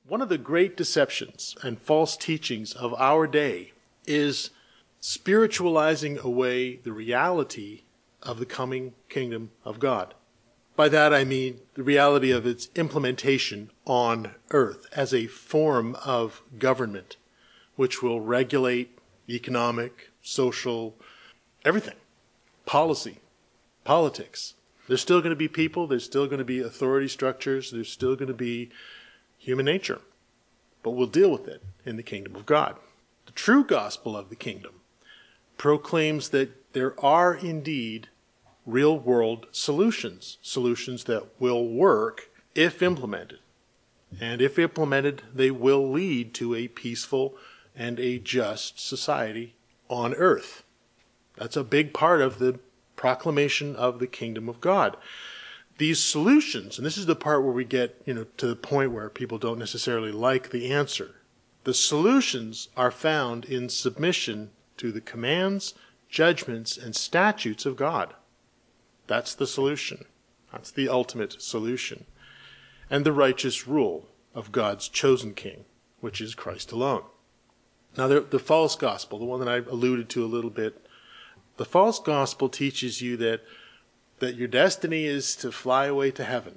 One of the great deceptions and false teachings of our day is spiritualizing away the reality of the coming kingdom of God. By that I mean the reality of its implementation on earth as a form of government, which will regulate economic, social, everything, policy, politics. There's still going to be people, there's still going to be authority structures, there's still going to be human nature. But we'll deal with it in the kingdom of God. The true gospel of the kingdom proclaims that there are indeed real-world solutions that will work if implemented. And if implemented, they will lead to a peaceful and a just society on earth. That's a big part of the proclamation of the kingdom of God. These solutions, and this is the part where we get, to the point where people don't necessarily like the answer. The solutions are found in submission to the commands, judgments, and statutes of God. That's the solution. That's the ultimate solution. And the righteous rule of God's chosen king, which is Christ alone. Now, the false gospel, the one that I alluded to a little bit, the false gospel teaches you that your destiny is to fly away to heaven.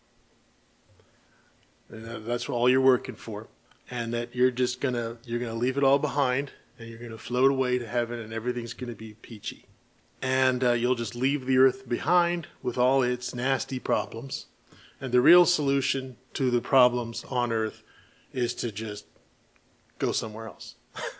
And that's all you're working for. And that you're going to leave it all behind and you're going to float away to heaven and everything's going to be peachy. And you'll just leave the earth behind with all its nasty problems. And the real solution to the problems on earth is to just go somewhere else.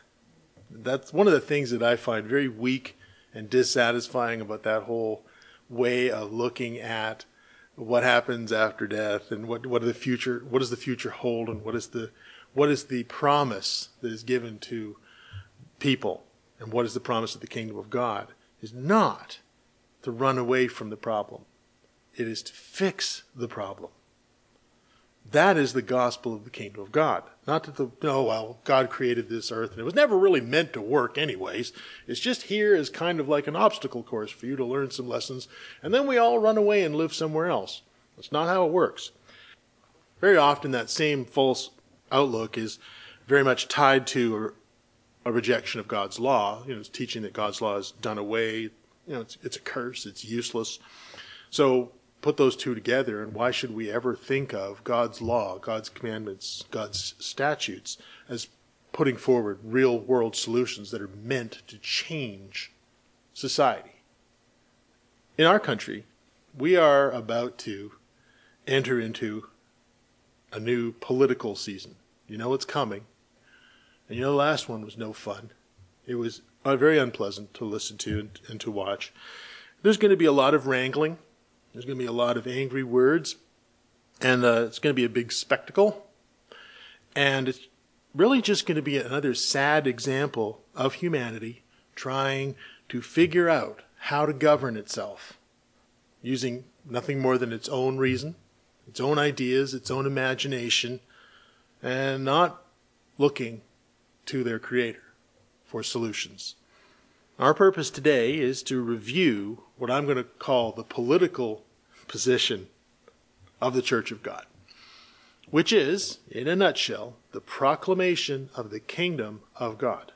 That's one of the things that I find very weak and dissatisfying about that whole way of looking at what happens after death and what does the future hold, and what is the promise that is given to people, and what is the promise of the kingdom of God, is not to run away from the problem. It is to fix the problem. That is the gospel of the kingdom of God. Not that God created this earth and it was never really meant to work anyways. It's just here as kind of like an obstacle course for you to learn some lessons, and then we all run away and live somewhere else. That's not how it works. Very often that same false outlook is very much tied to a rejection of God's law. It's teaching that God's law is done away. It's a curse. It's useless. So put those two together, and why should we ever think of God's law, God's commandments, God's statutes as putting forward real-world solutions that are meant to change society? In our country, we are about to enter into a new political season. You know it's coming. And the last one was no fun. It was very unpleasant to listen to and to watch. There's going to be a lot of wrangling. There's going to be a lot of angry words, and it's going to be a big spectacle. And it's really just going to be another sad example of humanity trying to figure out how to govern itself using nothing more than its own reason, its own ideas, its own imagination, and not looking to their Creator for solutions. Our purpose today is to review what I'm going to call the political position of the Church of God, which is, in a nutshell, the proclamation of the kingdom of God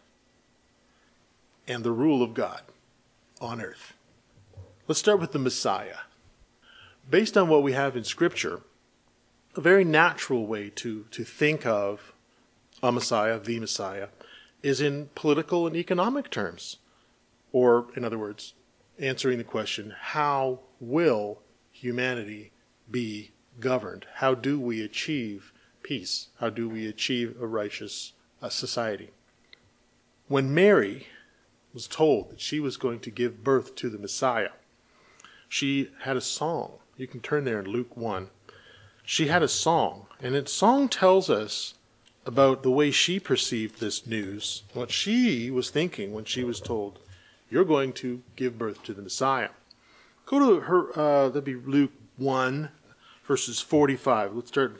and the rule of God on earth. Let's start with the Messiah. Based on what we have in Scripture, a very natural way to think of a Messiah, the Messiah, is in political and economic terms. Or, in other words, answering the question, how will humanity be governed? How do we achieve peace? How do we achieve a righteous society? When Mary was told that she was going to give birth to the Messiah, she had a song. You can turn there in Luke 1. She had a song, and its song tells us about the way she perceived this news, what she was thinking when she was told, you're going to give birth to the Messiah. Go to her, that'd be Luke 1, verses 45. Let's start at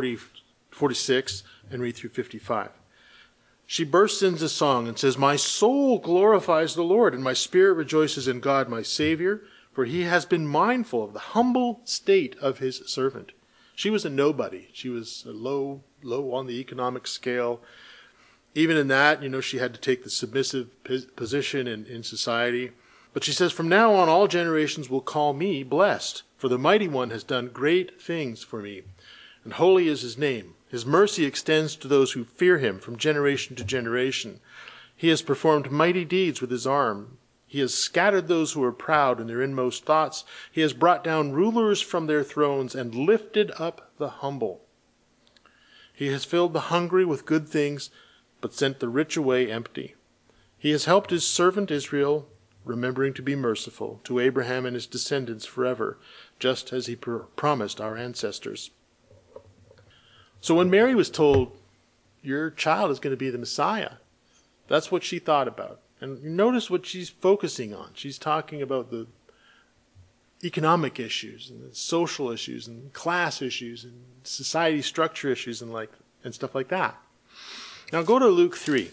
46 and read through 55. She bursts into song and says, my soul glorifies the Lord, and my spirit rejoices in God my Savior, for he has been mindful of the humble state of his servant. She was a nobody. She was low on the economic scale. Even in that, she had to take the submissive position in society. But she says, from now on, all generations will call me blessed, for the Mighty One has done great things for me, and holy is his name. His mercy extends to those who fear him from generation to generation. He has performed mighty deeds with his arm. He has scattered those who are proud in their inmost thoughts. He has brought down rulers from their thrones and lifted up the humble. He has filled the hungry with good things, but sent the rich away empty. He has helped his servant Israel, remembering to be merciful to Abraham and his descendants forever, just as he promised our ancestors. So when Mary was told, your child is going to be the Messiah, that's what she thought about. And notice what she's focusing on. She's talking about the economic issues and the social issues and class issues and society structure issues and stuff like that. Now go to Luke 3.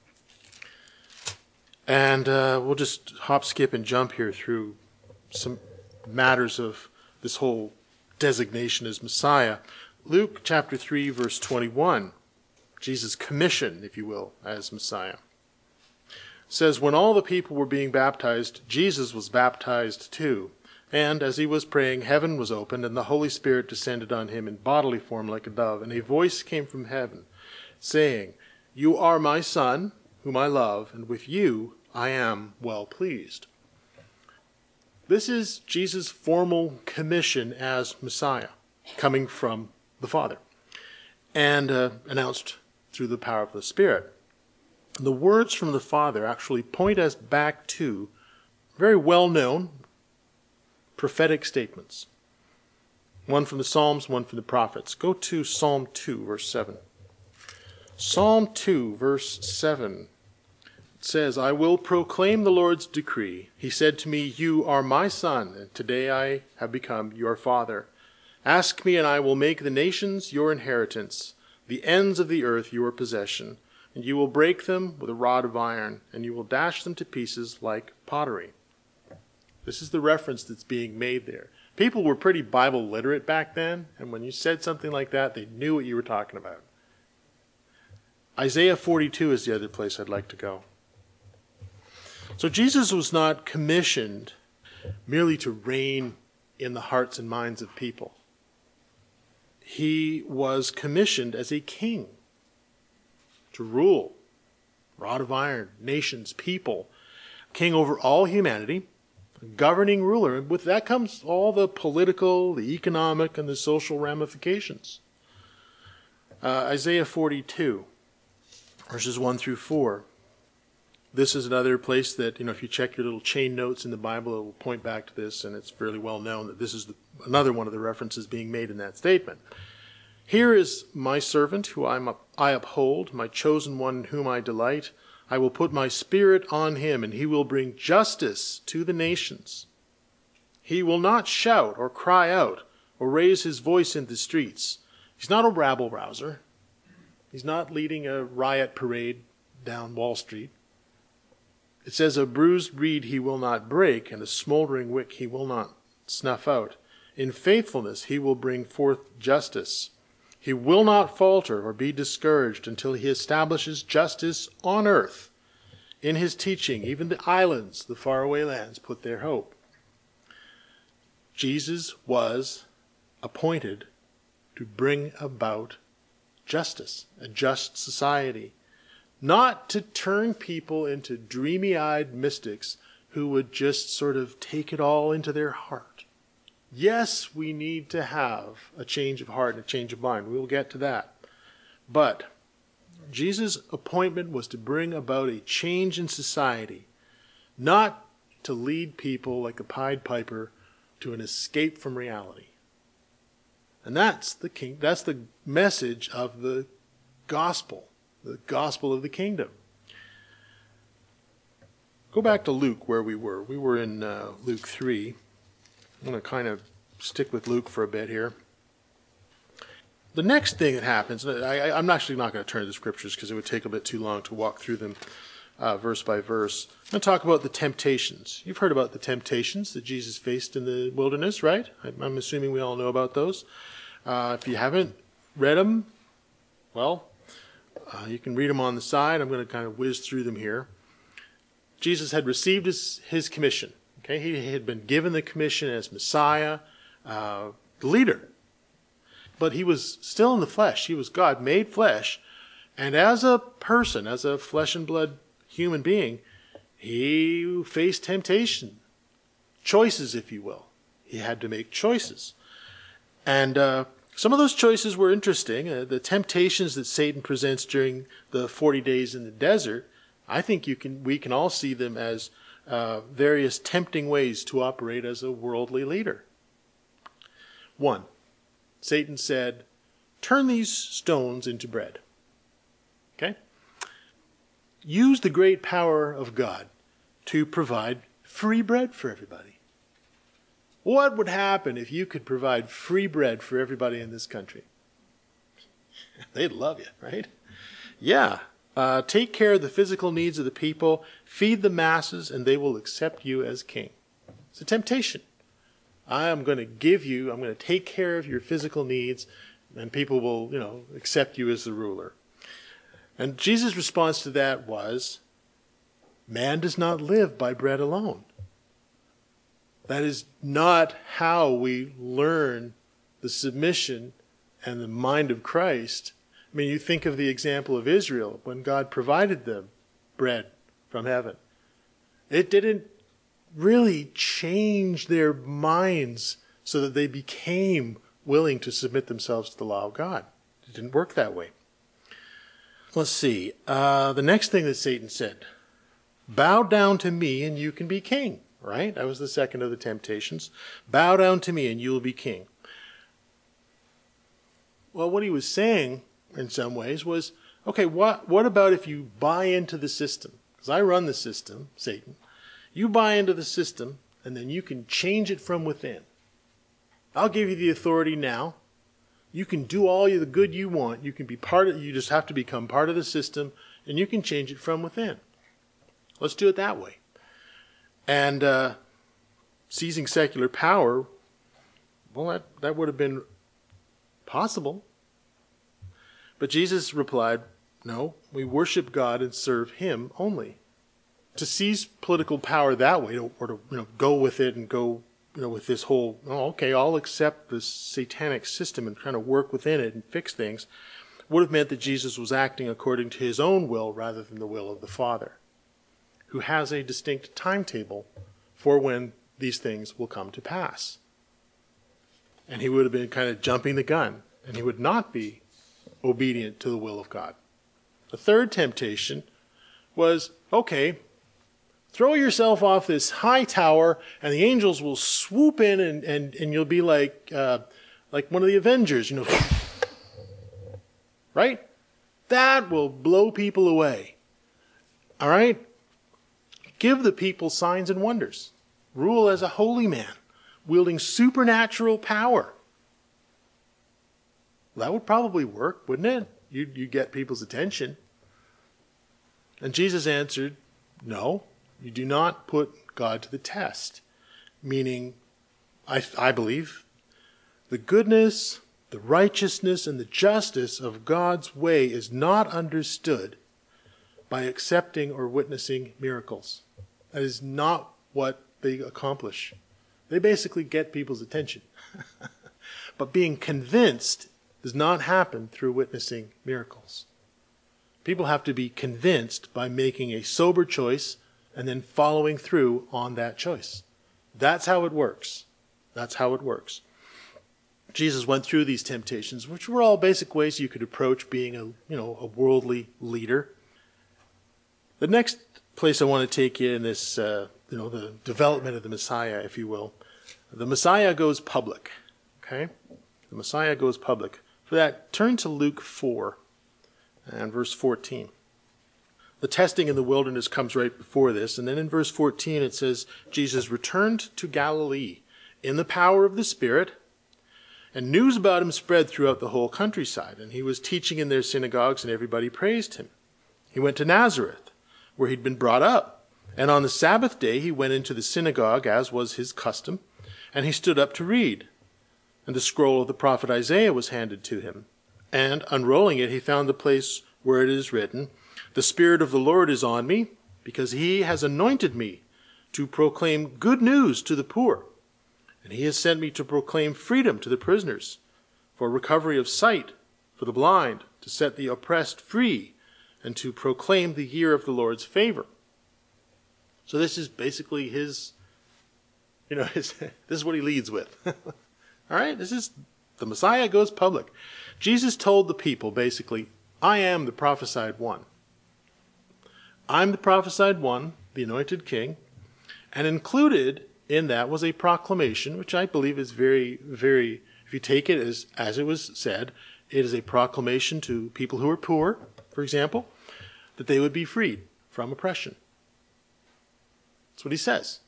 And we'll just hop, skip, and jump here through some matters of this whole designation as Messiah. Luke chapter 3, verse 21. Jesus' commission, if you will, as Messiah. Says, when all the people were being baptized, Jesus was baptized too. And as he was praying, heaven was opened, and the Holy Spirit descended on him in bodily form like a dove. And a voice came from heaven, saying, you are my Son, whom I love, and with you I am well pleased. This is Jesus' formal commission as Messiah, coming from the Father, and announced through the power of the Spirit. The words from the Father actually point us back to very well-known prophetic statements. One from the Psalms, one from the prophets. Go to Psalm 2, verse 7. Psalm 2, verse 7. It says, I will proclaim the Lord's decree. He said to me, you are my son, and today I have become your father. Ask me, and I will make the nations your inheritance, the ends of the earth your possession. And you will break them with a rod of iron, and you will dash them to pieces like pottery. This is the reference that's being made there. People were pretty Bible literate back then, and when you said something like that, they knew what you were talking about. Isaiah 42 is the other place I'd like to go. So Jesus was not commissioned merely to reign in the hearts and minds of people. He was commissioned as a king to rule, rod of iron, nations, people, king over all humanity, governing ruler. And with that comes all the political, the economic, and the social ramifications. Isaiah 42, verses 1 through 4. This is another place that, if you check your little chain notes in the Bible, it will point back to this, and it's fairly well known that this is another one of the references being made in that statement. Here is my servant who I uphold, my chosen one in whom I delight. I will put my spirit on him, and he will bring justice to the nations. He will not shout or cry out or raise his voice in the streets. He's not a rabble-rouser. He's not leading a riot parade down Wall Street. It says, a bruised reed he will not break, and a smoldering wick he will not snuff out. In faithfulness he will bring forth justice. He will not falter or be discouraged until he establishes justice on earth. In his teaching, even the islands, the faraway lands, put their hope. Jesus was appointed to bring about justice, a just society. Not to turn people into dreamy-eyed mystics who would just sort of take it all into their heart. Yes, we need to have a change of heart and a change of mind. We'll get to that. But Jesus' appointment was to bring about a change in society, not to lead people like a Pied Piper to an escape from reality. And that's the message of the gospel of the kingdom. Go back to Luke where we were. We were in Luke 3. I'm going to kind of stick with Luke for a bit here. The next thing that happens, I'm actually not going to turn to the scriptures because it would take a bit too long to walk through them verse by verse. I'm going to talk about the temptations. You've heard about the temptations that Jesus faced in the wilderness, right? I'm assuming we all know about those. If you haven't read them, well, you can read them on the side. I'm going to kind of whiz through them here. Jesus had received his commission. Okay, he had been given the commission as Messiah, the leader. But he was still in the flesh. He was God made flesh. And as a person, as a flesh and blood human being, he faced temptation. Choices, if you will. He had to make choices. And some of those choices were interesting. The temptations that Satan presents during the 40 days in the desert, I think we can all see them as various tempting ways to operate as a worldly leader. 1, Satan said, turn these stones into bread. Okay? Use the great power of God to provide free bread for everybody. What would happen if you could provide free bread for everybody in this country? They'd love you, right? Yeah. Take care of the physical needs of the people, feed the masses, and they will accept you as king. It's a temptation. I'm going to take care of your physical needs, and people will, accept you as the ruler. And Jesus' response to that was, man does not live by bread alone. That is not how we learn the submission and the mind of Christ. I mean, you think of the example of Israel when God provided them bread from heaven. It didn't really change their minds so that they became willing to submit themselves to the law of God. It didn't work that way. Let's see. The next thing that Satan said, bow down to me and you can be king. Right? That was the second of the temptations. Bow down to me and you will be king. Well, what he was saying in some ways was, okay, what about if you buy into the system? Because I run the system, Satan. You buy into the system and then you can change it from within. I'll give you the authority now. You can do all the good you want. You can be you just have to become part of the system and you can change it from within. Let's do it that way. And seizing secular power, well, that would have been possible. But Jesus replied, no, we worship God and serve him only. To seize political power that way, or to go with it and go with this whole, okay, I'll accept this satanic system and kind of work within it and fix things, would have meant that Jesus was acting according to his own will rather than the will of the Father, who has a distinct timetable for when these things will come to pass. And he would have been kind of jumping the gun, and he would not be obedient to the will of God. The third temptation was, okay, throw yourself off this high tower, and the angels will swoop in, and you'll be like one of the Avengers, right? That will blow people away. All right? Give the people signs and wonders. Rule as a holy man, wielding supernatural power. That would probably work, wouldn't it? You'd get people's attention. And Jesus answered, no, you do not put God to the test. Meaning, I believe, the goodness, the righteousness, and the justice of God's way is not understood by accepting or witnessing miracles. That is not what they accomplish. They basically get people's attention. But being convinced does not happen through witnessing miracles. People have to be convinced by making a sober choice and then following through on that choice. That's how it works. That's how it works. Jesus went through these temptations, which were all basic ways you could approach being a worldly leader. The next place I want to take you in this, the development of the Messiah, if you will. The Messiah goes public. Okay? The Messiah goes public. For that, turn to Luke 4 and verse 14. The testing in the wilderness comes right before this. And then in verse 14 it says, Jesus returned to Galilee in the power of the Spirit, and news about him spread throughout the whole countryside. And he was teaching in their synagogues, and everybody praised him. He went to Nazareth, where he'd been brought up. And on the Sabbath day he went into the synagogue, as was his custom, and he stood up to read. And the scroll of the prophet Isaiah was handed to him. And unrolling it, he found the place where it is written, "The Spirit of the Lord is on me, because he has anointed me to proclaim good news to the poor. And he has sent me to proclaim freedom to the prisoners, for recovery of sight for the blind, to set the oppressed free, and to proclaim the year of the Lord's favor." So this is basically his, this is what he leads with. All right, this is, the Messiah goes public. Jesus told the people, basically, I am the prophesied one. I'm the prophesied one, the anointed king, and included in that was a proclamation, which I believe is very, very, if you take it as it was said, it is a proclamation to people who are poor, for example, that they would be freed from oppression. That's what he says.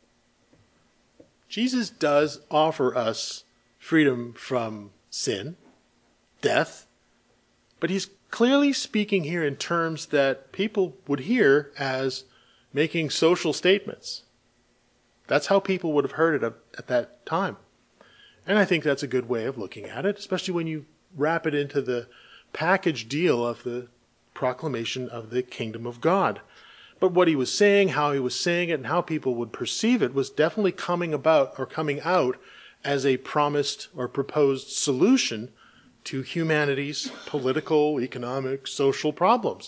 Jesus does offer us freedom from sin, death, but he's clearly speaking here in terms that people would hear as making social statements. That's how people would have heard it at that time. And I think that's a good way of looking at it, especially when you wrap it into the package deal of the proclamation of the kingdom of God. But what he was saying, how he was saying it, and how people would perceive it was definitely coming out as a promised or proposed solution to humanity's political, economic, social problems.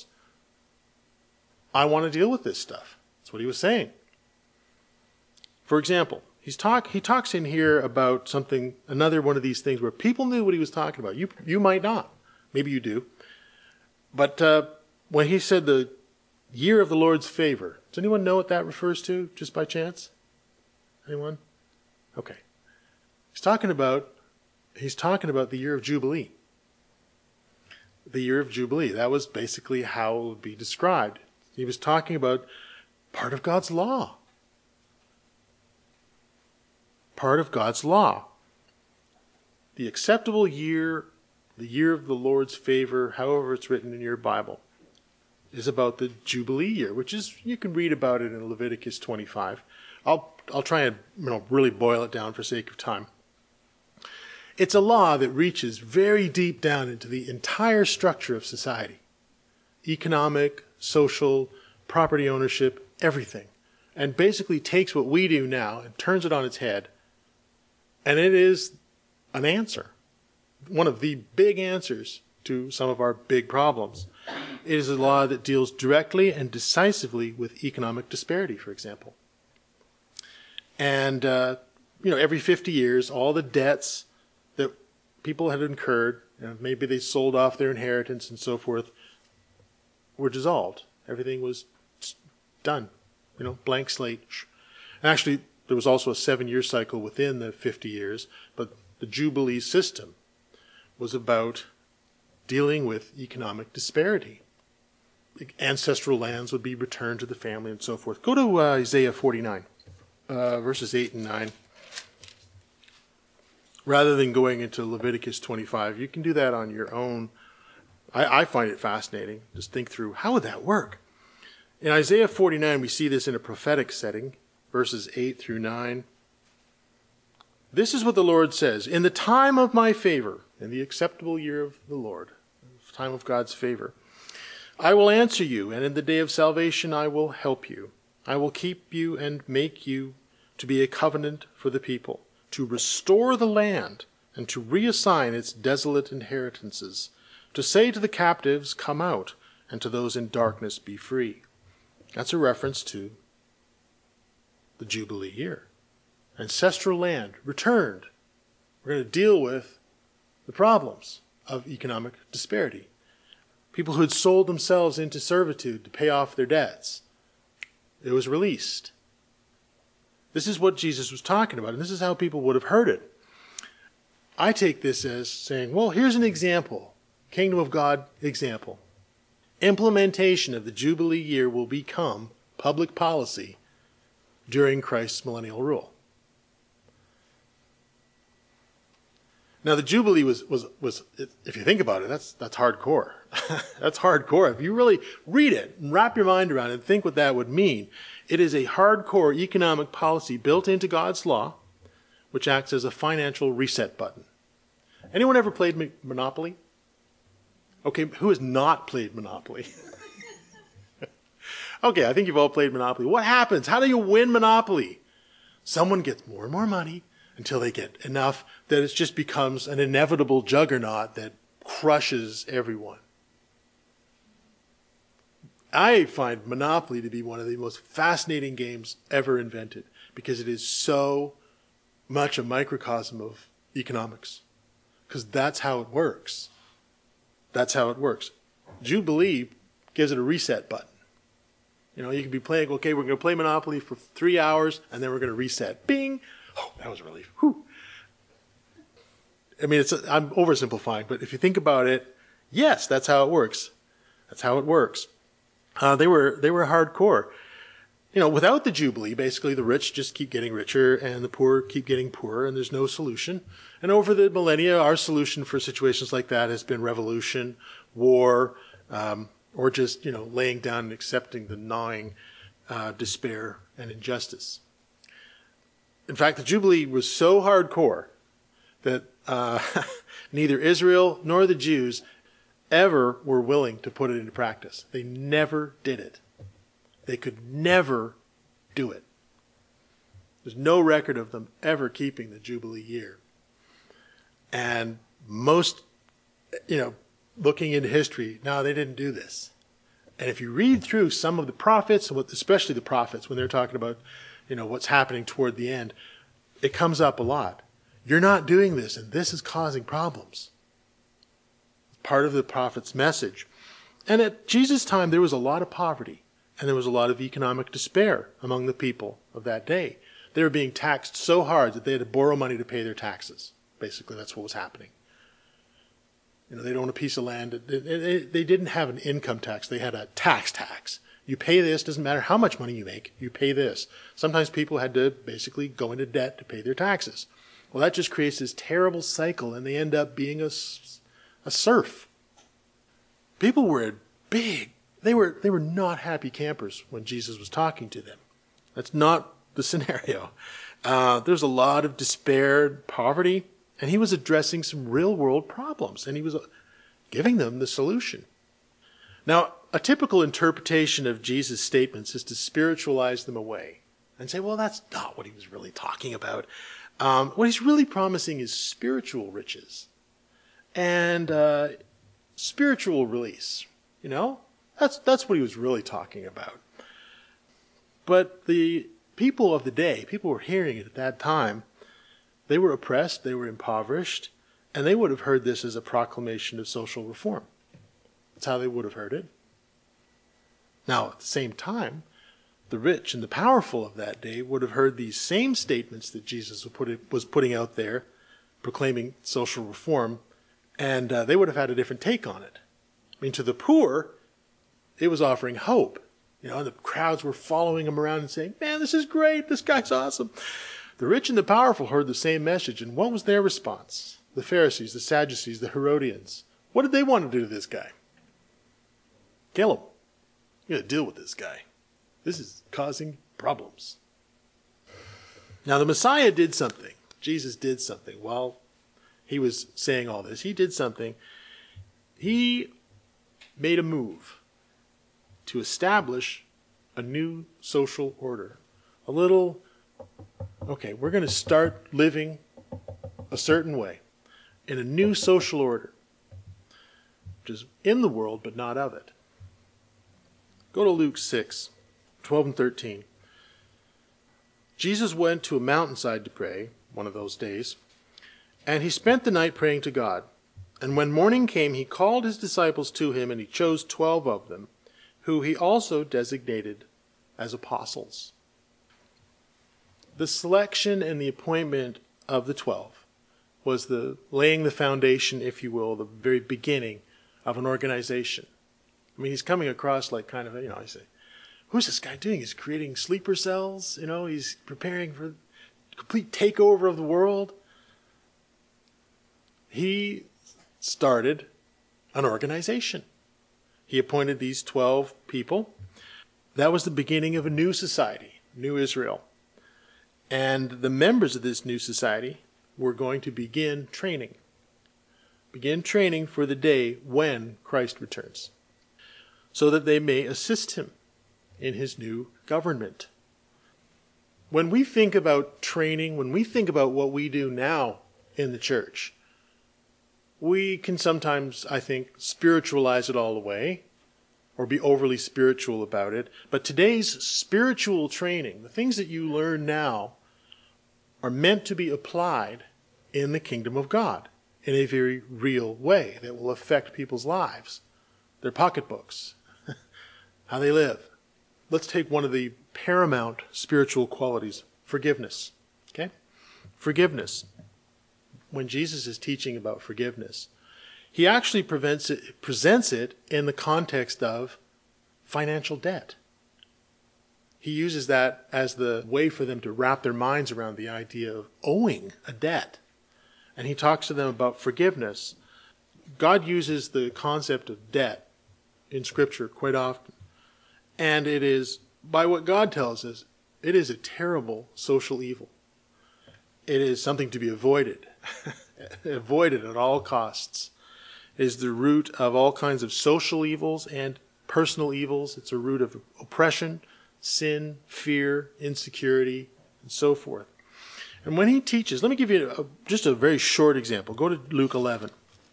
I want to deal with this stuff. That's what he was saying. For example, he talks in here about something, another one of these things where people knew what he was talking about. You might not. Maybe you do. But when he said the year of the Lord's favor, does anyone know what that refers to, just by chance? Anyone? Okay. He's talking about the year of Jubilee. The year of Jubilee. That was basically how it would be described. He was talking about part of God's law. Part of God's law. The acceptable year, the year of the Lord's favor, however it's written in your Bible, is about the Jubilee year, which is, you can read about it in Leviticus 25. I'll try and really boil it down for sake of time. It's a law that reaches very deep down into the entire structure of society. Economic, social, property ownership, everything. And basically takes what we do now and turns it on its head. And it is an answer. One of the big answers to some of our big problems. It is a law that deals directly and decisively with economic disparity, for example. And, every 50 years, all the debts that people had incurred, maybe they sold off their inheritance and so forth, were dissolved. Everything was done, blank slate. And actually, there was also a 7-year cycle within the 50 years, but the Jubilee system was about dealing with economic disparity. Ancestral lands would be returned to the family and so forth. Go to Isaiah 49, verses 8 and 9. Rather than going into Leviticus 25, you can do that on your own. I find it fascinating. Just think through, how would that work? In Isaiah 49, we see this in a prophetic setting, verses 8 through 9. This is what the Lord says: "In the time of my favor, in the acceptable year of the Lord, time of God's favor, I will answer you, and in the day of salvation I will help you. I will keep you and make you to be a covenant for the people, to restore the land and to reassign its desolate inheritances, to say to the captives, 'Come out,' and to those in darkness, 'Be free.'" That's a reference to the Jubilee year. Ancestral land returned. We're going to deal with the problems of economic disparity. People who had sold themselves into servitude to pay off their debts. It was released. This is what Jesus was talking about, and this is how people would have heard it. I take this as saying, well, here's an example. Kingdom of God example. Implementation of the Jubilee year will become public policy during Christ's millennial rule. Now, the Jubilee was if you think about it, that's hardcore. That's hardcore. If you really read it and wrap your mind around it and think what that would mean, it is a hardcore economic policy built into God's law, which acts as a financial reset button. Anyone ever played Monopoly? Okay, who has not played Monopoly? Okay, I think you've all played Monopoly. What happens? How do you win Monopoly? Someone gets more and more money until they get enough that it just becomes an inevitable juggernaut that crushes everyone. I find Monopoly to be one of the most fascinating games ever invented because it is so much a microcosm of economics. Because that's how it works. That's how it works. Jubilee gives it a reset button. You know, you can be playing, okay, we're going to play Monopoly for 3 hours, and then we're going to reset. Bing! Oh, that was a relief. Whew. I mean, I'm oversimplifying, but if you think about it, yes, that's how it works. That's how it works. They were hardcore. You know, without the Jubilee, basically the rich just keep getting richer and the poor keep getting poorer, and there's no solution. And over the millennia, our solution for situations like that has been revolution, war, or just, you know, laying down and accepting the gnawing despair and injustice. In fact, the Jubilee was so hardcore that neither Israel nor the Jews ever were willing to put it into practice. They never did it. They could never do it. There's no record of them ever keeping the Jubilee year. And most, you know, looking into history, no, they didn't do this. And if you read through some of the prophets, especially the prophets, when they're talking about, you know, what's happening toward the end, it comes up a lot. You're not doing this, and this is causing problems. Part of the prophet's message. And at Jesus' time, there was a lot of poverty, and there was a lot of economic despair among the people of that day. They were being taxed so hard that they had to borrow money to pay their taxes. Basically, that's what was happening. You know, they'd own a piece of land. They didn't have an income tax. They had a tax. You pay this, doesn't matter how much money you make, you pay this. Sometimes people had to basically go into debt to pay their taxes. Well, that just creates this terrible cycle, and they end up being a serf. People were they were not happy campers when Jesus was talking to them. That's not the scenario. There's a lot of despair, poverty, and he was addressing some real-world problems, and he was giving them the solution. Now, a typical interpretation of Jesus' statements is to spiritualize them away and say, well, that's not what he was really talking about. What he's really promising is spiritual riches and spiritual release. You know, that's what he was really talking about. But the people of the day, people were hearing it at that time, they were oppressed, they were impoverished, and they would have heard this as a proclamation of social reform. That's how they would have heard it. Now, at the same time, the rich and the powerful of that day would have heard these same statements that Jesus was putting out there, proclaiming social reform, and they would have had a different take on it. I mean, to the poor, it was offering hope. You know, the crowds were following him around and saying, man, this is great, this guy's awesome. The rich and the powerful heard the same message, and what was their response? The Pharisees, the Sadducees, the Herodians. What did they want to do to this guy? Kill him. You got to deal with this guy. This is causing problems. Now, the Messiah did something. Jesus did something while he was saying all this. He did something. He made a move to establish a new social order. We're going to start living a certain way in a new social order, which is in the world but not of it. Go to Luke 6, 12 and 13. Jesus went to a mountainside to pray, one of those days, and he spent the night praying to God. And when morning came, he called his disciples to him, and he chose 12 of them, who he also designated as apostles. The selection and the appointment of the 12 was the laying the foundation, if you will, the very beginning of an organization. I mean, he's coming across like kind of, I say, who's this guy doing? He's creating sleeper cells, he's preparing for complete takeover of the world. He started an organization. He appointed these 12 people. That was the beginning of a new society, New Israel. And the members of this new society were going to begin training. begin training for the day when Christ returns, so that they may assist him in his new government. When we think about training, when we think about what we do now in the church, we can sometimes, I think, spiritualize it all away or be overly spiritual about it. But today's spiritual training, the things that you learn now, are meant to be applied in the kingdom of God in a very real way that will affect people's lives, their pocketbooks, how they live. Let's take one of the paramount spiritual qualities, forgiveness. Okay? Forgiveness. When Jesus is teaching about forgiveness, he actually presents it in the context of financial debt. He uses that as the way for them to wrap their minds around the idea of owing a debt. And he talks to them about forgiveness. God uses the concept of debt in Scripture quite often. And it is, by what God tells us, it is a terrible social evil. It is something to be avoided. Avoided at all costs. It is the root of all kinds of social evils and personal evils. It's a root of oppression, sin, fear, insecurity, and so forth. And when he teaches, let me give you just a very short example. Go to Luke 11,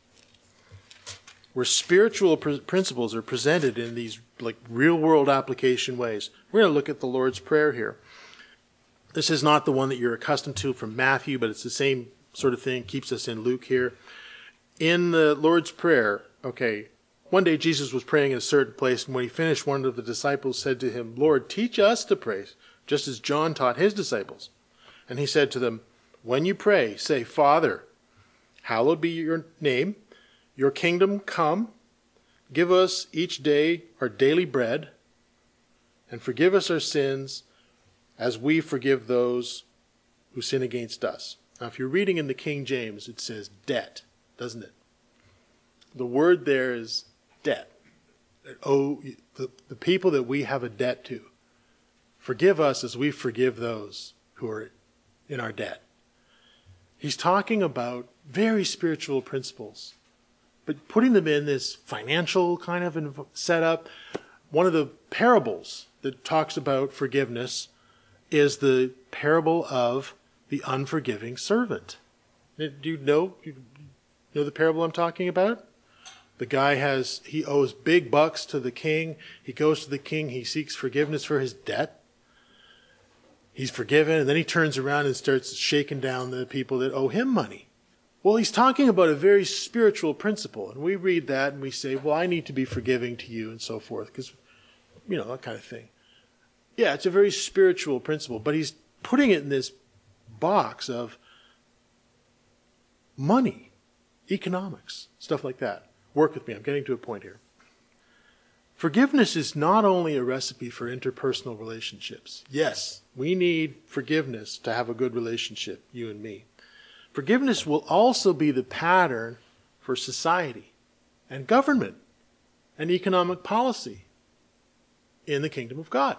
where spiritual principles are presented in these like real-world application ways. We're going to look at the Lord's Prayer here. This is not the one that you're accustomed to from Matthew, but it's the same sort of thing. Keeps us in Luke here. In the Lord's Prayer, one day Jesus was praying in a certain place, and when he finished, one of the disciples said to him, "Lord, teach us to pray, just as John taught his disciples." And he said to them, "When you pray, say, 'Father, hallowed be your name, your kingdom come, give us each day our daily bread, and forgive us our sins as we forgive those who sin against us.'" Now, if you're reading in the King James, it says debt, doesn't it? The word there is debt. The people that we have a debt to. Forgive us as we forgive those who are in our debt. He's talking about very spiritual principles, but putting them in this financial kind of setup. One of the parables that talks about forgiveness is the parable of the unforgiving servant. Do you know the parable I'm talking about? The guy he owes big bucks to the king. He goes to the king. He seeks forgiveness for his debt. He's forgiven, and then he turns around and starts shaking down the people that owe him money. Well, he's talking about a very spiritual principle, and we read that and we say, well, I need to be forgiving to you and so forth, because, that kind of thing. Yeah, it's a very spiritual principle, but he's putting it in this box of money, economics, stuff like that. Work with me. I'm getting to a point here. Forgiveness is not only a recipe for interpersonal relationships. Yes, we need forgiveness to have a good relationship, you and me. Forgiveness will also be the pattern for society and government and economic policy in the kingdom of God.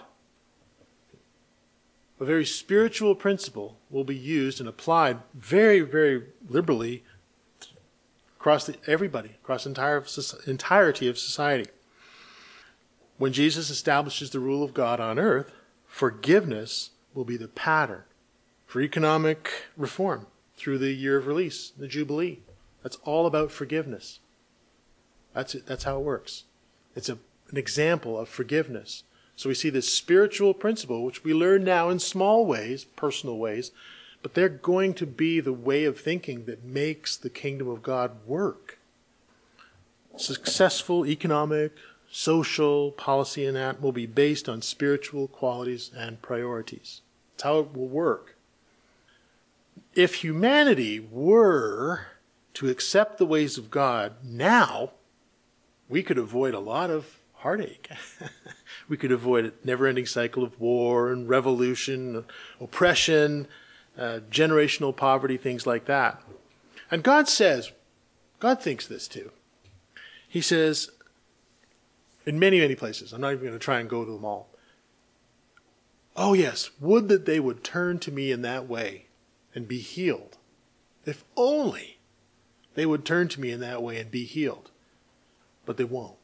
A very spiritual principle will be used and applied very, very liberally across everybody, across the entirety of society. When Jesus establishes the rule of God on earth, forgiveness will be the pattern for economic reform through the year of release, the Jubilee. That's all about forgiveness. That's it. That's how it works. It's an example of forgiveness. So we see this spiritual principle, which we learn now in small ways, personal ways, but they're going to be the way of thinking that makes the kingdom of God work. Successful economic, social policy and that will be based on spiritual qualities and priorities. That's how it will work. If humanity were to accept the ways of God now, we could avoid a lot of heartache. We could avoid a never-ending cycle of war and revolution, oppression, generational poverty, things like that. And God thinks this too. He says, in many, many places, I'm not even going to try and go to them all. Oh yes, would that they would turn to me in that way and be healed. If only. They would turn to me in that way and be healed. But they won't.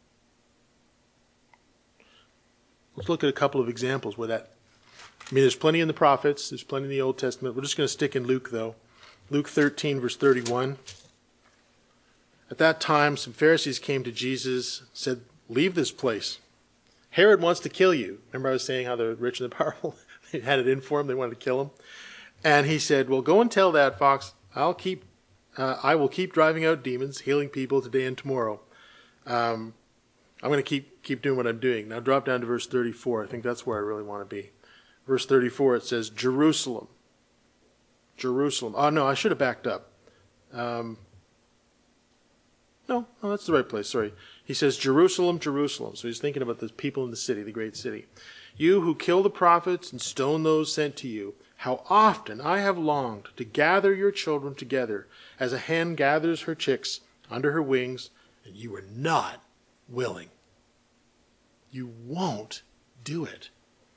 Let's look at a couple of examples where that, there's plenty in the prophets, there's plenty in the Old Testament. We're just going to stick in Luke, though. Luke 13, verse 31. At that time, some Pharisees came to Jesus and said, "Leave this place. Herod wants to kill you." Remember I was saying how the rich and the powerful, they had it in for him, they wanted to kill him. And he said, "Well, go and tell that fox, I will keep driving out demons, healing people today and tomorrow. I'm going to keep doing what I'm doing." Now drop down to verse 34. I think that's where I really want to be. Verse 34, it says, Jerusalem. Jerusalem. Oh, no, I should have backed up. No, that's the right place. Sorry. He says, Jerusalem, Jerusalem. So he's thinking about the people in the city, the great city. "You who kill the prophets and stone those sent to you, how often I have longed to gather your children together as a hen gathers her chicks under her wings, and you were not willing." You won't do it.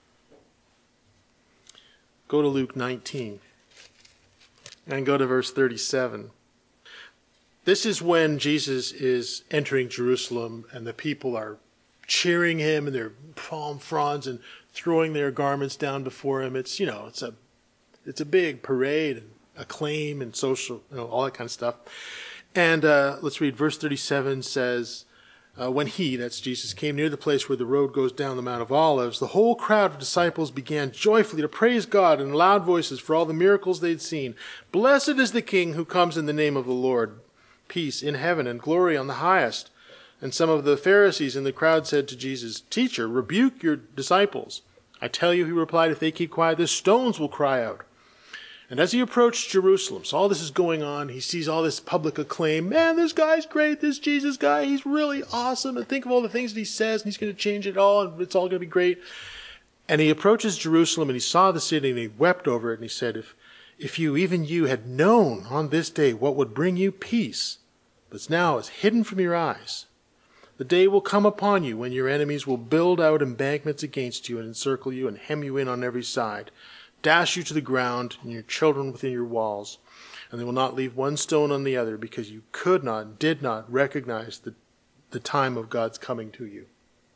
Go to Luke 19 and go to verse 37. This is when Jesus is entering Jerusalem and the people are cheering him and their palm fronds and throwing their garments down before him. It's a big parade and acclaim and social, all that kind of stuff. And let's read verse 37 says, when he, that's Jesus, came near the place where the road goes down the Mount of Olives, the whole crowd of disciples began joyfully to praise God in loud voices for all the miracles they'd seen. "Blessed is the King who comes in the name of the Lord. Peace in heaven and glory on the highest." And some of the Pharisees in the crowd said to Jesus, "Teacher, rebuke your disciples." "I tell you," he replied, "if they keep quiet, the stones will cry out." And as he approached Jerusalem, so all this is going on, he sees all this public acclaim. Man, this guy's great, this Jesus guy, he's really awesome. And think of all the things that he says, and he's going to change it all, and it's all going to be great. And he approaches Jerusalem, and he saw the city, and he wept over it, and he said, if you, even you, had known on this day what would bring you peace, but now it's hidden from your eyes. The day will come upon you when your enemies will build out embankments against you and encircle you and hem you in on every side, dash you to the ground and your children within your walls, and they will not leave one stone on the other because you did not recognize the time of God's coming to you.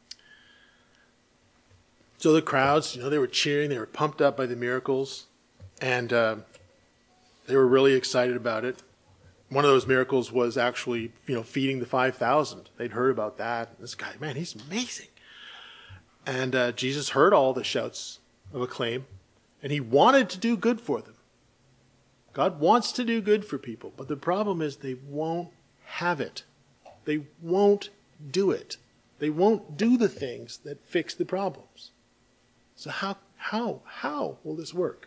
So the crowds, they were cheering, they were pumped up by the miracles, and they were really excited about it. One of those miracles was actually, feeding the 5,000. They'd heard about that. This guy, man, he's amazing. And Jesus heard all the shouts of acclaim, and he wanted to do good for them. God wants to do good for people, but the problem is they won't have it. They won't do it. They won't do the things that fix the problems. So how will this work?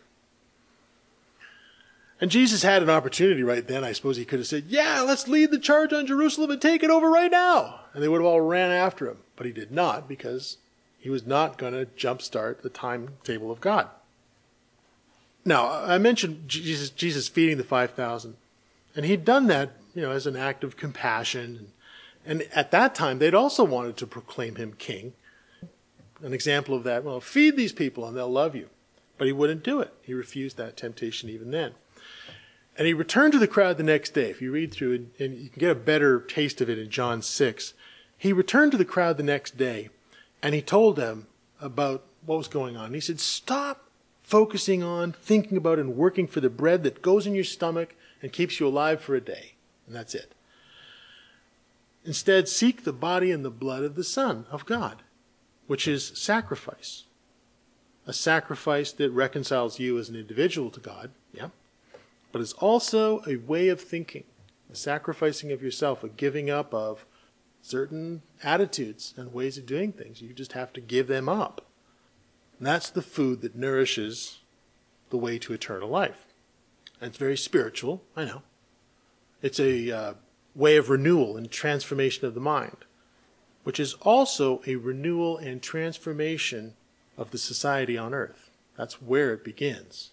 And Jesus had an opportunity right then. I suppose he could have said, "Yeah, let's lead the charge on Jerusalem and take it over right now." And they would have all ran after him. But he did not, because he was not going to jumpstart the timetable of God. Now, I mentioned Jesus feeding the 5,000. And he'd done that, as an act of compassion. And at that time, they'd also wanted to proclaim him king. An example of that, well, feed these people and they'll love you. But he wouldn't do it. He refused that temptation even then. And he returned to the crowd the next day. If you read through it, and you can get a better taste of it in John 6. He returned to the crowd the next day, and he told them about what was going on. He said, stop focusing on, thinking about, and working for the bread that goes in your stomach and keeps you alive for a day. And that's it. Instead, seek the body and the blood of the Son of God, which is sacrifice. A sacrifice that reconciles you as an individual to God, yeah, but it's also a way of thinking, a sacrificing of yourself, a giving up of certain attitudes and ways of doing things. You just have to give them up. And that's the food that nourishes the way to eternal life. And it's very spiritual, I know. It's a way of renewal and transformation of the mind, which is also a renewal and transformation of the society on earth. That's where it begins.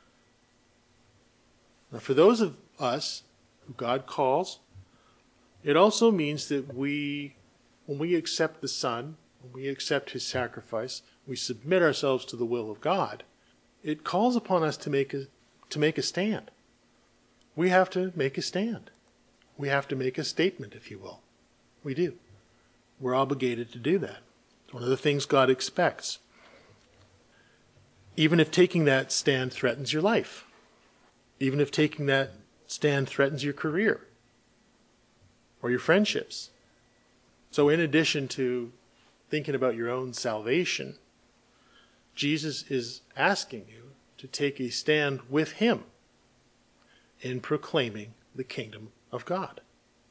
Now, for those of us who God calls, it also means that when we accept the Son, when we accept his sacrifice, we submit ourselves to the will of God, it calls upon us to make a stand. We have to make a stand. we have to make a statement, if you will. We do. We're obligated to do that. It's one of the things God expects. Even if taking that stand threatens your life. Even if taking that stand threatens your career or your friendships. So in addition to thinking about your own salvation, Jesus is asking you to take a stand with him in proclaiming the kingdom of God.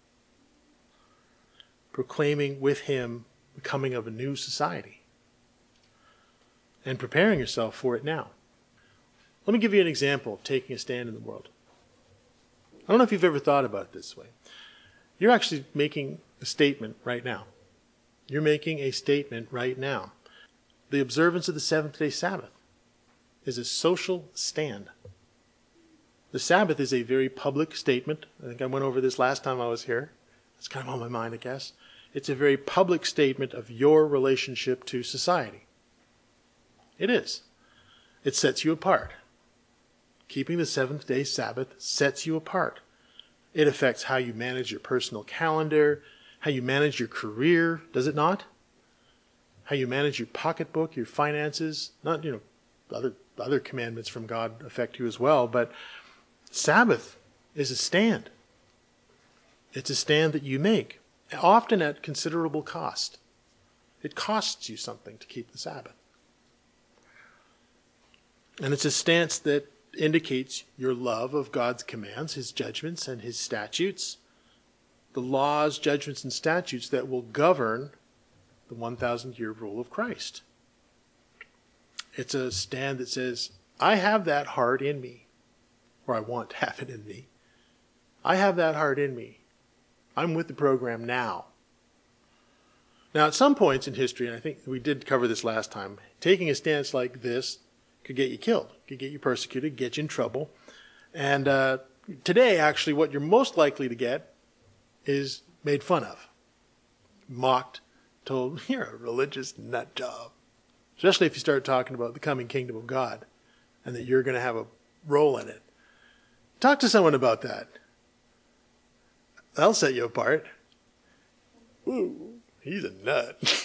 Proclaiming with him the coming of a new society. And preparing yourself for it now. Let me give you an example of taking a stand in the world. I don't know if you've ever thought about it this way. You're actually making a statement right now. You're making a statement right now. The observance of the seventh-day Sabbath is a social stand. The Sabbath is a very public statement. I think I went over this last time I was here. It's kind of on my mind, I guess. It's a very public statement of your relationship to society. It is. It sets you apart. Keeping the seventh-day Sabbath sets you apart. It affects how you manage your personal calendar, how you manage your career, does it not? How you manage your pocketbook, your finances. Not, other commandments from God affect you as well, but Sabbath is a stand. It's a stand that you make, often at considerable cost. It costs you something to keep the Sabbath. And it's a stance that indicates your love of God's commands, his judgments, and his statutes, the laws, judgments, and statutes that will govern the 1,000-year rule of Christ. It's a stand that says, I have that heart in me, or I want to have it in me. I have that heart in me. I'm with the program now. Now, at some points in history, and I think we did cover this last time, taking a stance like this could get you killed, could get you persecuted, get you in trouble. And today, actually, what you're most likely to get is made fun of, mocked, told, you're a religious nut job. Especially if you start talking about the coming kingdom of God and that you're going to have a role in it. Talk to someone about that. That'll set you apart. Ooh, he's a nut.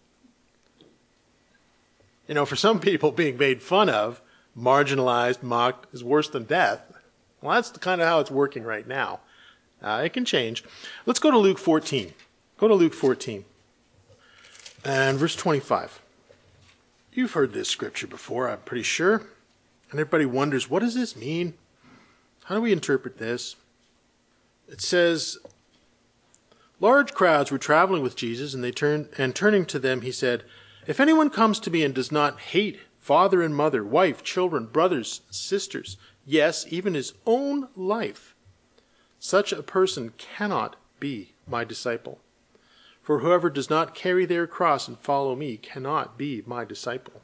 For some people, being made fun of, marginalized, mocked, is worse than death. Well, that's kind of how it's working right now. It can change. Let's go to Luke 14. Go to Luke 14 and verse 25. You've heard this scripture before, I'm pretty sure. And everybody wonders, what does this mean? How do we interpret this? It says, large crowds were traveling with Jesus, and turning to them, he said, if anyone comes to me and does not hate father and mother, wife, children, brothers, sisters, yes, even his own life, such a person cannot be my disciple. For whoever does not carry their cross and follow me cannot be my disciple.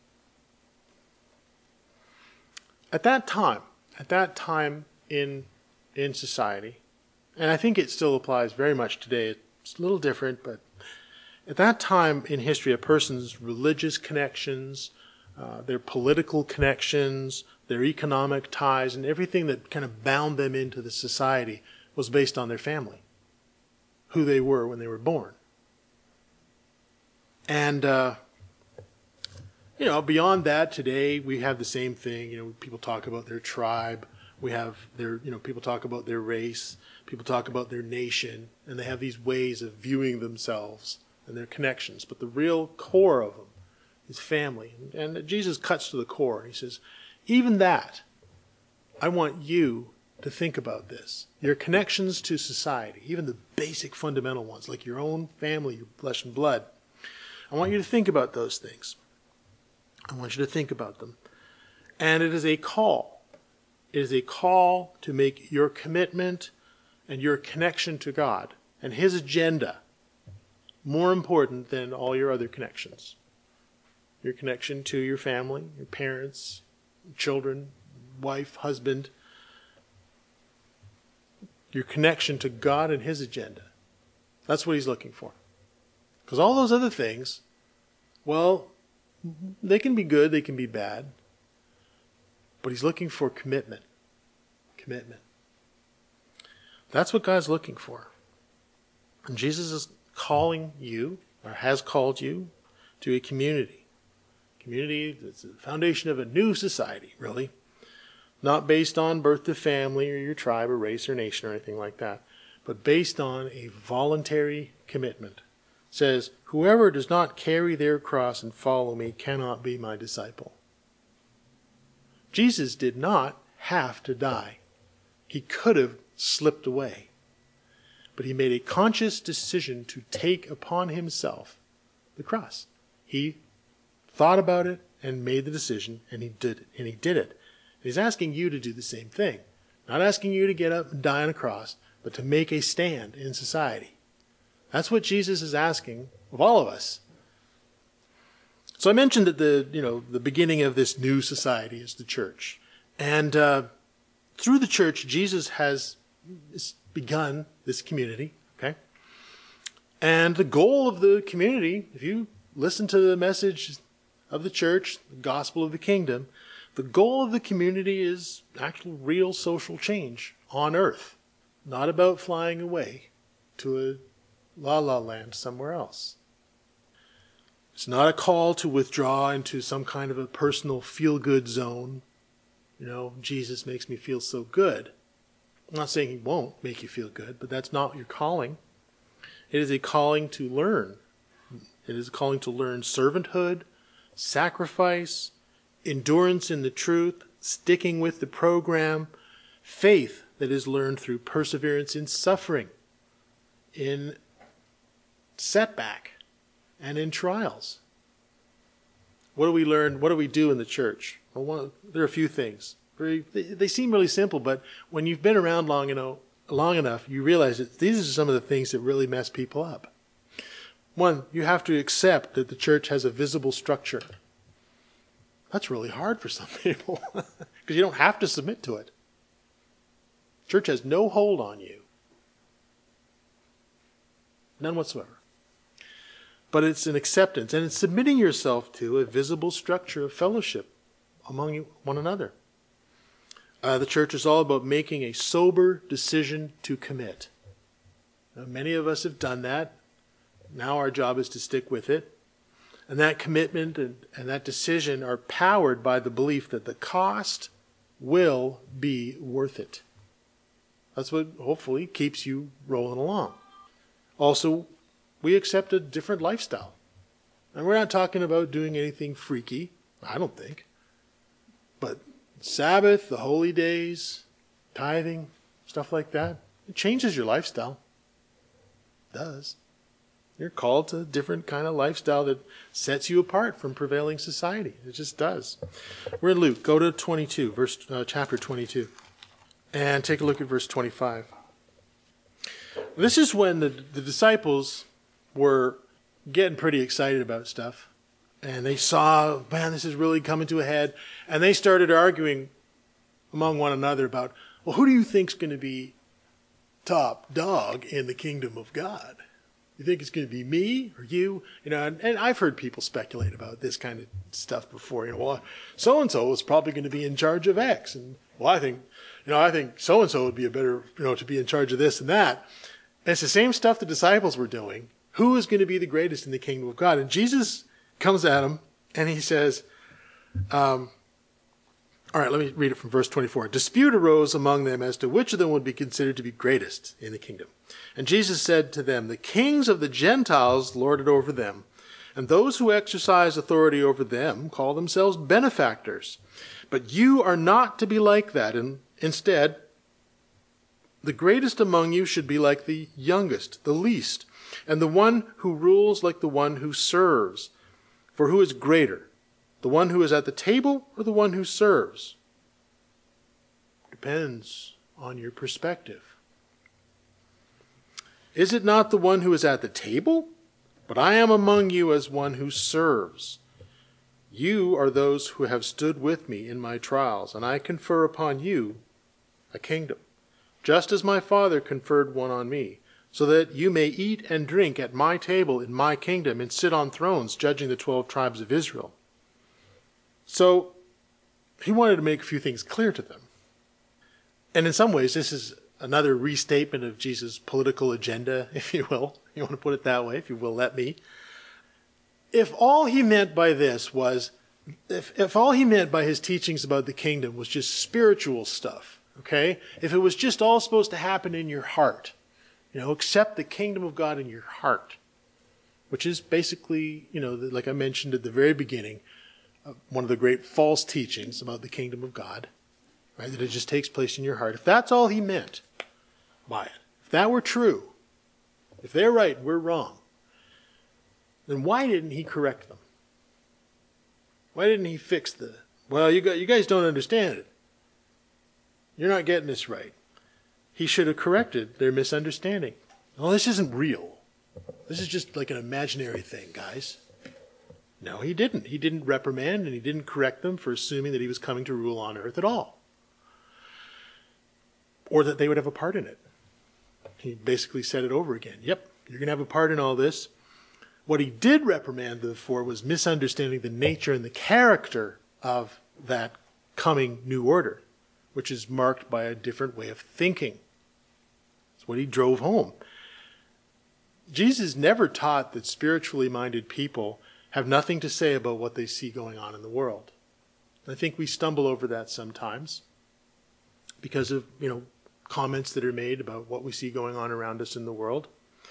At that time in society, and I think it still applies very much today, it's a little different, but at that time in history, a person's religious connections, their political connections, their economic ties, and everything that kind of bound them into the society was based on their family, who they were when they were born. And, beyond that, today we have the same thing. People talk about their tribe. We have people talk about their race. People talk about their nation. And they have these ways of viewing themselves and their connections. But the real core of them is family. And Jesus cuts to the core. He says, even that, I want you to think about this. Your connections to society, even the basic fundamental ones, like your own family, your flesh and blood. I want you to think about those things. I want you to think about them. And it is a call. It is a call to make your commitment and your connection to God and his agenda more important than all your other connections. Your connection to your family, your parents, children, wife, husband. Your connection to God and his agenda. That's what he's looking for. Because all those other things, well, they can be good, they can be bad. But he's looking for commitment. Commitment. That's what God's looking for. And Jesus is calling you, or has called you, to a community. Community that's the foundation of a new society, really. Not based on birth to family or your tribe or race or nation or anything like that, but based on a voluntary commitment. It says, whoever does not carry their cross and follow me cannot be my disciple. Jesus did not have to die. He could have slipped away. But he made a conscious decision to take upon himself the cross. He thought about it and made the decision, and he did it. And he did it. He's asking you to do the same thing. Not asking you to get up and die on a cross, but to make a stand in society. That's what Jesus is asking of all of us. So I mentioned that the beginning of this new society is the church. And through the church, Jesus has begun this community. Okay? And the goal of the community, if you listen to the message of the church, the gospel of the kingdom, the goal of the community is actual real social change on earth. Not about flying away to a la-la land somewhere else. It's not a call to withdraw into some kind of a personal feel-good zone. Jesus makes me feel so good. I'm not saying he won't make you feel good, but that's not your calling. It is a calling to learn. It is a calling to learn servanthood, sacrifice, endurance in the truth, sticking with the program, faith that is learned through perseverance in suffering, in setback, and in trials. What do we learn? What do we do in the church? Well, there are a few things. They seem really simple, but when you've been around long enough, you realize that these are some of the things that really mess people up. One, you have to accept that the church has a visible structure. That's really hard for some people because you don't have to submit to it. Church has no hold on you. None whatsoever. But it's an acceptance, and it's submitting yourself to a visible structure of fellowship among one another. The church is all about making a sober decision to commit. Now, many of us have done that. Now our job is to stick with it. And that commitment and that decision are powered by the belief that the cost will be worth it. That's what hopefully keeps you rolling along. Also, we accept a different lifestyle. And we're not talking about doing anything freaky, I don't think. But Sabbath, the holy days, tithing, stuff like that, it changes your lifestyle. It does. You're called to a different kind of lifestyle that sets you apart from prevailing society. It just does. We're in Luke. Go to chapter 22, and take a look at verse 25. This is when the disciples were getting pretty excited about stuff. And they saw, man, this is really coming to a head. And they started arguing among one another about, well, who do you think's going to be top dog in the kingdom of God? You think it's going to be me or you? And I've heard people speculate about this kind of stuff before. Well, so-and-so is probably going to be in charge of X. And, well, I think so-and-so would be a better, to be in charge of this and that. And it's the same stuff the disciples were doing. Who is going to be the greatest in the kingdom of God? And Jesus comes at him and he says, all right, let me read it from verse 24. Dispute arose among them as to which of them would be considered to be greatest in the kingdom. And Jesus said to them, the kings of the Gentiles lord it over them, and those who exercise authority over them call themselves benefactors. But you are not to be like that. And instead, the greatest among you should be like the youngest, the least, and the one who rules like the one who serves. For who is greater, the one who is at the table or the one who serves? Depends on your perspective. Is it not the one who is at the table? But I am among you as one who serves. You are those who have stood with me in my trials, and I confer upon you a kingdom, just as my Father conferred one on me, so that you may eat and drink at my table in my kingdom and sit on thrones judging the 12 tribes of Israel. So he wanted to make a few things clear to them. And in some ways, this is another restatement of Jesus' political agenda, if you will. You want to put it that way, if you will let me. If all he meant by this was, if all he meant by his teachings about the kingdom was just spiritual stuff, okay? If it was just all supposed to happen in your heart, accept the kingdom of God in your heart, which is basically, like I mentioned at the very beginning, one of the great false teachings about the kingdom of God, right? That it just takes place in your heart. If that's all he meant by it, if that were true, if they're right and we're wrong, then why didn't he correct them? Why didn't he fix well, you guys don't understand it. You're not getting this right. He should have corrected their misunderstanding. Well, this isn't real. This is just like an imaginary thing, guys. No, he didn't. He didn't reprimand and he didn't correct them for assuming that he was coming to rule on earth at all. Or that they would have a part in it. He basically said it over again. Yep, you're going to have a part in all this. What he did reprimand them for was misunderstanding the nature and the character of that coming new order, which is marked by a different way of thinking. That's what he drove home. Jesus never taught that spiritually minded people have nothing to say about what they see going on in the world. I think we stumble over that sometimes because of, comments that are made about what we see going on around us in the world.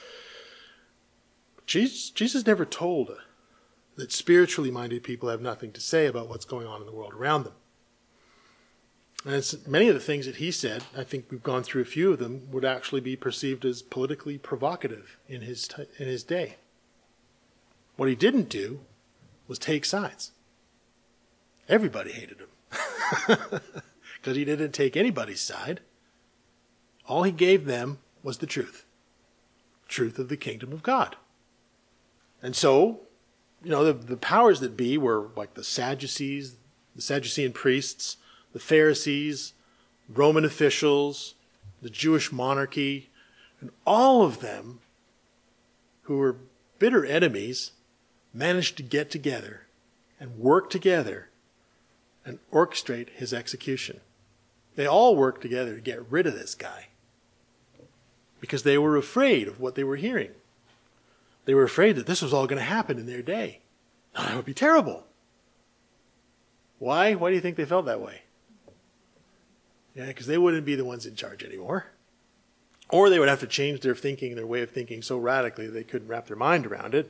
Jesus never told that spiritually minded people have nothing to say about what's going on in the world around them. And many of the things that he said, I think we've gone through a few of them, would actually be perceived as politically provocative in his day. What he didn't do was take sides. Everybody hated him because he didn't take anybody's side. All he gave them was the truth of the kingdom of God. And so, the powers that be were like the Sadducees, the Sadducean priests, the Pharisees, Roman officials, the Jewish monarchy, and all of them who were bitter enemies managed to get together and work together and orchestrate his execution. They all worked together to get rid of this guy because they were afraid of what they were hearing. They were afraid that this was all going to happen in their day. Oh, that would be terrible. Why? Why do you think they felt that way? Yeah, because they wouldn't be the ones in charge anymore. Or they would have to change their thinking, their way of thinking so radically they couldn't wrap their mind around it.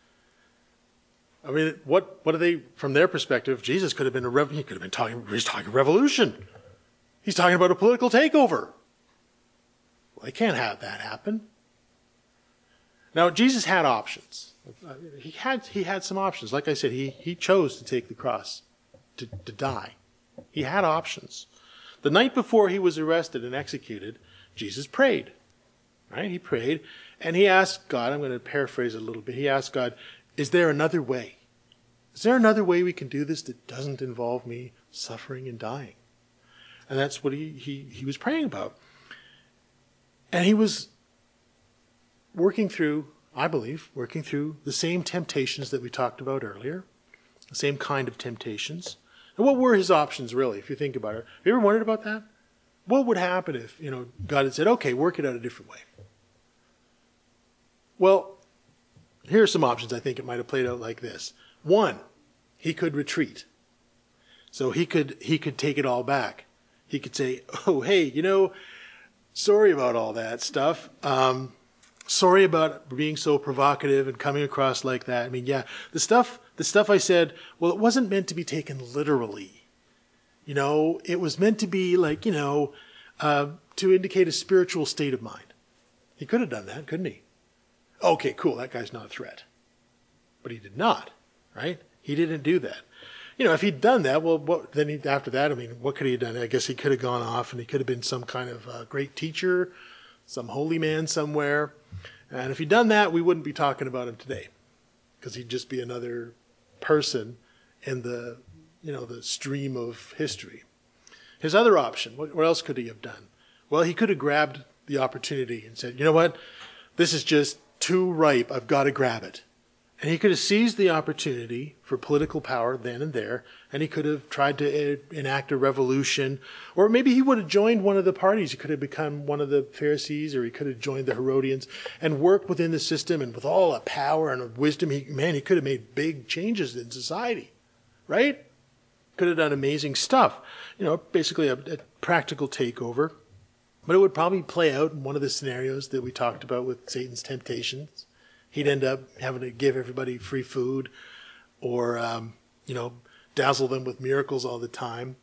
I mean, what are they, from their perspective, Jesus could have been he's talking revolution. He's talking about a political takeover. Well, they can't have that happen. Now, Jesus had options. He had some options. Like I said, he chose to take the cross, to die. He had options. The night before he was arrested and executed, Jesus prayed. Right? He prayed, and he asked God, I'm going to paraphrase it a little bit. He asked God, is there another way? Is there another way we can do this that doesn't involve me suffering and dying? And that's what he was praying about. And he was working through the same temptations that we talked about earlier, the same kind of temptations. And what were his options, really, if you think about it? Have you ever wondered about that? What would happen if, God had said, okay, work it out a different way? Well, here are some options. I think it might have played out like this. One, he could retreat. So he could take it all back. He could say, oh, hey, sorry about all that stuff. Sorry about being so provocative and coming across like that. I mean, yeah, the stuff I said, well, it wasn't meant to be taken literally. It was meant to be like, to indicate a spiritual state of mind. He could have done that, couldn't he? Okay, cool, that guy's not a threat. But he did not, right? He didn't do that. If he'd done that, well, after that, what could he have done? I guess he could have gone off and he could have been some kind of great teacher, some holy man somewhere. And if he'd done that, we wouldn't be talking about him today because he'd just be another person in the stream of history. His other option, what else could he have done? Well, he could have grabbed the opportunity and said, you know what? This is just too ripe. I've got to grab it. And he could have seized the opportunity for political power then and there, and he could have tried to enact a revolution, or maybe he would have joined one of the parties. He could have become one of the Pharisees, or he could have joined the Herodians and worked within the system, and with all the power and wisdom, he could have made big changes in society, right? Could have done amazing stuff. Basically a practical takeover. But it would probably play out in one of the scenarios that we talked about with Satan's temptations. He'd end up having to give everybody free food or, dazzle them with miracles all the time.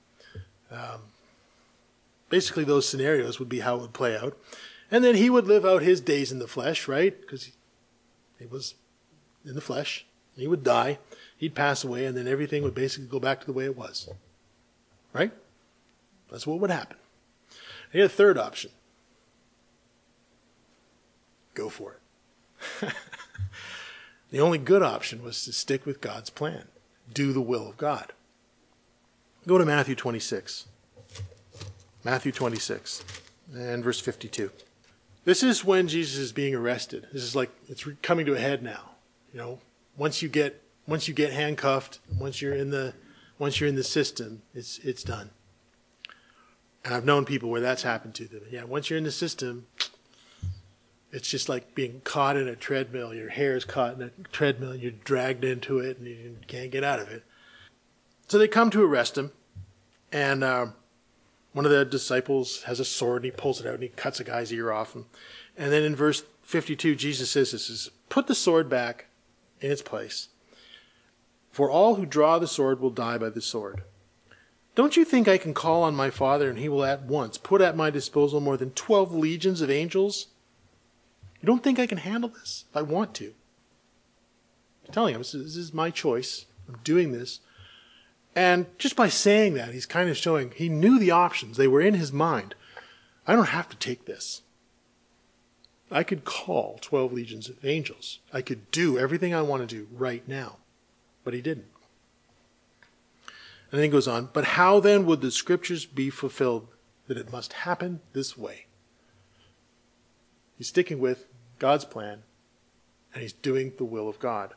Basically, those scenarios would be how it would play out. And then he would live out his days in the flesh, right? Because he was in the flesh. He would die. He'd pass away, and then everything would basically go back to the way it was. Right? That's what would happen. And he had a third option. Go for it. The only good option was to stick with God's plan. Do the will of God. Go to Matthew 26. Matthew 26 and verse 52. This is when Jesus is being arrested. This is like, it's coming to a head now. Once you get handcuffed, once you're in the system, it's done. And I've known people where that's happened to them. Yeah, once you're in the system, it's just like being caught in a treadmill. Your hair is caught in a treadmill, and you're dragged into it, and you can't get out of it. So they come to arrest him, and one of the disciples has a sword, and he pulls it out, and he cuts a guy's ear off him. And then in verse 52, Jesus says this is, "Put the sword back in its place. For all who draw the sword will die by the sword. Don't you think I can call on my Father, and he will at once put at my disposal more than 12 legions of angels? You don't think I can handle this if I want to?" I'm telling him, this is my choice. I'm doing this. And just by saying that, he's kind of showing he knew the options. They were in his mind. I don't have to take this. I could call 12 legions of angels. I could do everything I want to do right now. But he didn't. And then he goes on, "But how then would the scriptures be fulfilled that it must happen this way?" He's sticking with God's plan, and he's doing the will of God.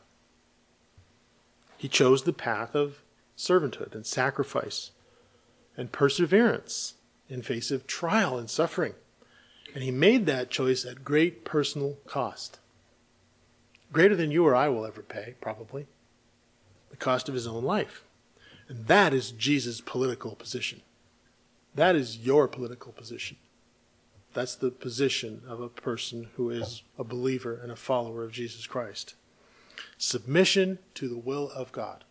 He chose the path of servanthood and sacrifice and perseverance in face of trial and suffering. And he made that choice at great personal cost. Greater than you or I will ever pay, probably. The cost of his own life. And that is Jesus' political position. That is your political position. That's the position of a person who is a believer and a follower of Jesus Christ. Submission to the will of God.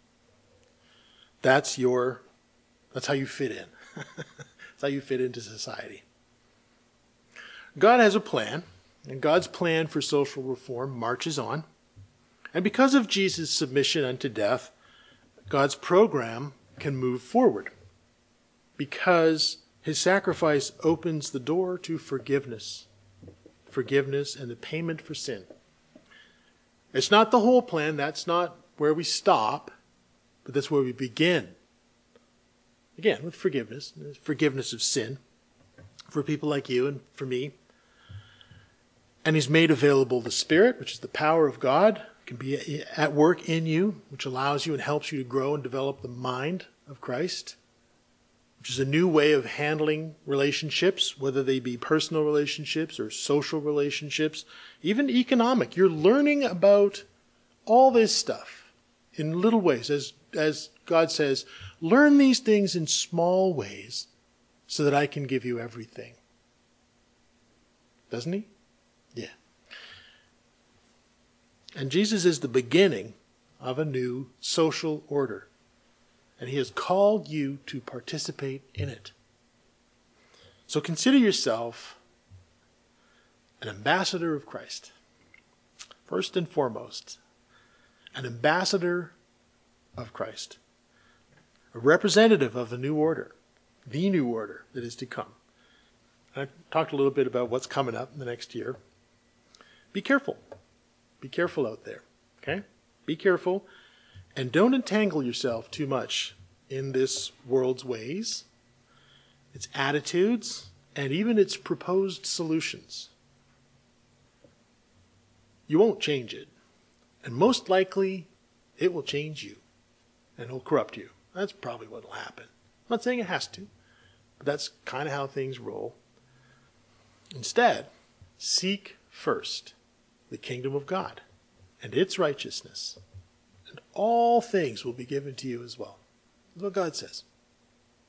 That's how you fit in. That's how you fit into society. God has a plan, and God's plan for social reform marches on. And because of Jesus' submission unto death, God's program can move forward. Because his sacrifice opens the door to forgiveness. Forgiveness and the payment for sin. It's not the whole plan. That's not where we stop. But that's where we begin. Again, with forgiveness. Forgiveness of sin. For people like you and for me. And he's made available the Spirit, which is the power of God. Can be at work in you, which allows you and helps you to grow and develop the mind of Christ. Which is a new way of handling relationships, whether they be personal relationships or social relationships, even economic. You're learning about all this stuff in little ways. As God says, learn these things in small ways so that I can give you everything. Doesn't he? Yeah. And Jesus is the beginning of a new social order. And he has called you to participate in it. So consider yourself an ambassador of Christ. First and foremost, an ambassador of Christ. A representative of the new order that is to come. I talked a little bit about what's coming up in the next year. Be careful. Be careful out there. Okay? Be careful. And don't entangle yourself too much in this world's ways, its attitudes, and even its proposed solutions. You won't change it. And most likely, it will change you and it'll corrupt you. That's probably what will happen. I'm not saying it has to, but that's kind of how things roll. Instead, seek first the kingdom of God and its righteousness, and all things will be given to you as well. That's what God says.